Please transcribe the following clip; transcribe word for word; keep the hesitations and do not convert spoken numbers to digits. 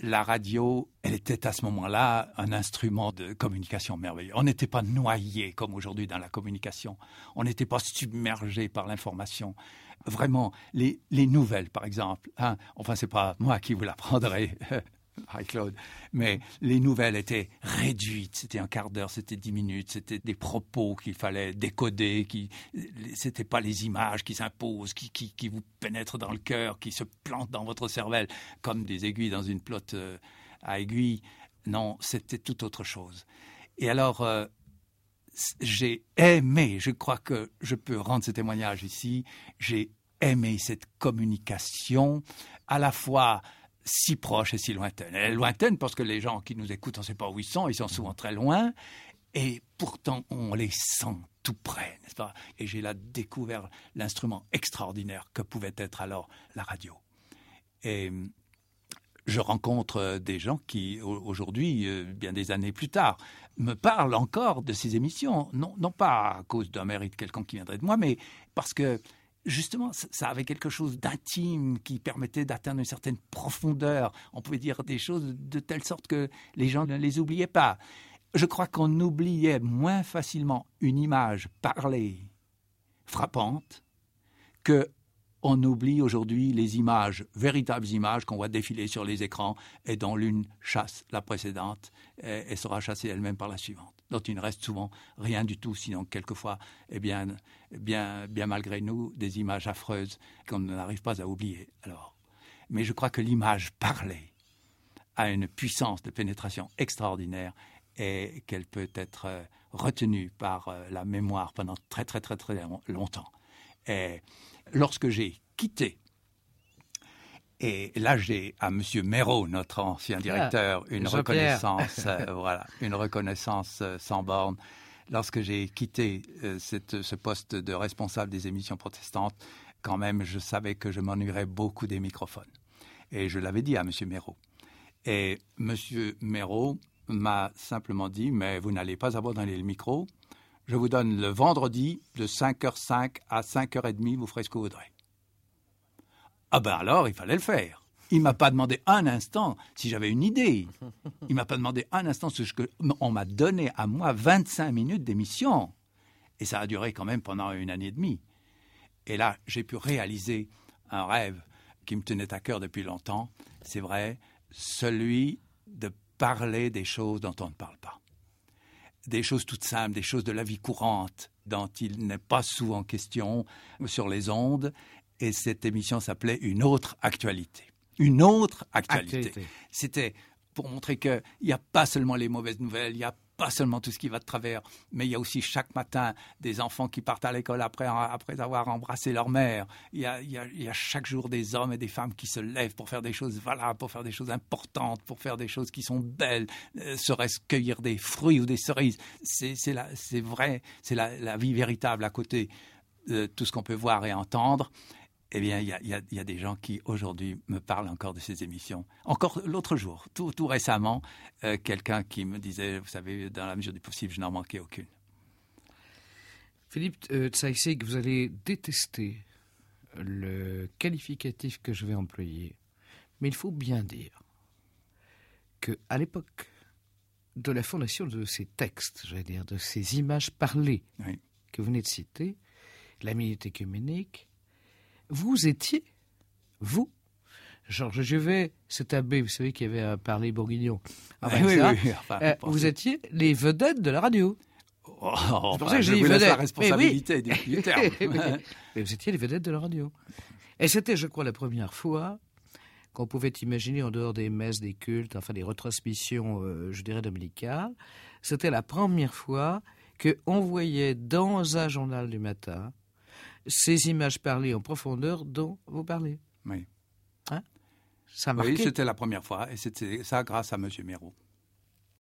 la radio, elle était à ce moment-là un instrument de communication merveilleux. On n'était pas noyé comme aujourd'hui dans la communication. On n'était pas submergé par l'information. Vraiment, les, les nouvelles, par exemple, hein, enfin, c'est pas moi qui vous l'apprendrai, Marie-Claude, mais les nouvelles étaient réduites. C'était un quart d'heure, c'était dix minutes, c'était des propos qu'il fallait décoder. Qui, c'était pas les images qui s'imposent, qui, qui, qui vous pénètrent dans le cœur, qui se plantent dans votre cervelle comme des aiguilles dans une pelote euh, à aiguilles. Non, c'était tout autre chose. Et alors, euh, j'ai aimé, je crois que je peux rendre ce témoignage ici, j'ai aimé cette communication à la fois si proche et si lointaine. Elle est lointaine parce que les gens qui nous écoutent, on ne sait pas où ils sont, ils sont souvent très loin, et pourtant on les sent tout près, n'est-ce pas? Et j'ai là découvert l'instrument extraordinaire que pouvait être alors la radio. Et je rencontre des gens qui, aujourd'hui, bien des années plus tard, me parlent encore de ces émissions, non, non pas à cause d'un mérite quelconque qui viendrait de moi, mais parce que justement, ça avait quelque chose d'intime qui permettait d'atteindre une certaine profondeur. On pouvait dire des choses de telle sorte que les gens ne les oubliaient pas. Je crois qu'on oubliait moins facilement une image parlée, frappante, qu'on oublie aujourd'hui les images, véritables images qu'on voit défiler sur les écrans et dont l'une chasse la précédente et, et sera chassée elle-même par la suivante. Dont il ne reste souvent rien du tout, sinon quelquefois, eh bien, bien, bien malgré nous, des images affreuses qu'on n'arrive pas à oublier. Alors, mais je crois que l'image parlée a une puissance de pénétration extraordinaire et qu'elle peut être retenue par la mémoire pendant très, très, très, très longtemps. Et lorsque j'ai quitté, et là j'ai à M. Méraud, notre ancien directeur, ah, une reconnaissance, euh, voilà, une reconnaissance euh, sans borne. Lorsque j'ai quitté euh, cette, ce poste de responsable des émissions protestantes, quand même, je savais que je m'ennuierais beaucoup des microphones. Et je l'avais dit à M. Méraud. Et M. Méraud m'a simplement dit, mais vous n'allez pas abandonner le micro. Je vous donne le vendredi de cinq heures cinq à cinq heures trente, vous ferez ce que vous voudrez. Ah ben alors, il fallait le faire. Il ne m'a pas demandé un instant si j'avais une idée. Il ne m'a pas demandé un instant ce que... On m'a donné à moi vingt-cinq minutes d'émission. Et ça a duré quand même pendant une année et demie. Et là, j'ai pu réaliser un rêve qui me tenait à cœur depuis longtemps. C'est vrai, celui de parler des choses dont on ne parle pas. Des choses toutes simples, des choses de la vie courante, dont il n'est pas souvent question sur les ondes. Et cette émission s'appelait « Une autre actualité ». Une autre actualité. actualité. C'était pour montrer qu'il n'y a pas seulement les mauvaises nouvelles, il n'y a pas seulement tout ce qui va de travers, mais il y a aussi chaque matin des enfants qui partent à l'école après, après avoir embrassé leur mère. Il y, a, il, y a, il y a chaque jour des hommes et des femmes qui se lèvent pour faire des choses valables, pour faire des choses importantes, pour faire des choses qui sont belles, euh, serait-ce cueillir des fruits ou des cerises. C'est, c'est, la, c'est vrai, c'est la, la vie véritable à côté de tout ce qu'on peut voir et entendre. Eh bien, il y, y, y a des gens qui, aujourd'hui, me parlent encore de ces émissions. Encore l'autre jour, tout, tout récemment, euh, quelqu'un qui me disait, vous savez, dans la mesure du possible, je n'en manquais aucune. Philippe euh, Tsaïsig, vous allez détester le qualificatif que je vais employer. Mais il faut bien dire qu'à l'époque de la fondation de ces textes, j'allais dire, de ces images parlées oui. que vous venez de citer, la minute écuménique, vous étiez, vous, Georges Juvet, cet abbé, vous savez, qui avait euh, parlé bourguignon. Enfin, oui, ça, oui, oui, enfin, euh, vous étiez les vedettes de la radio. Oh, c'est pour enfin, ça que je j'ai vous laisse la responsabilité oui. du, du terme. mais, mais vous étiez les vedettes de la radio. Et c'était, je crois, la première fois qu'on pouvait imaginer, en dehors des messes, des cultes, enfin des retransmissions, euh, je dirais, dominicales, c'était la première fois qu'on voyait dans un journal du matin ces images parlées en profondeur dont vous parlez. Oui. Hein? Ça a marqué. Oui, c'était la première fois, et c'était ça grâce à M. Méraud.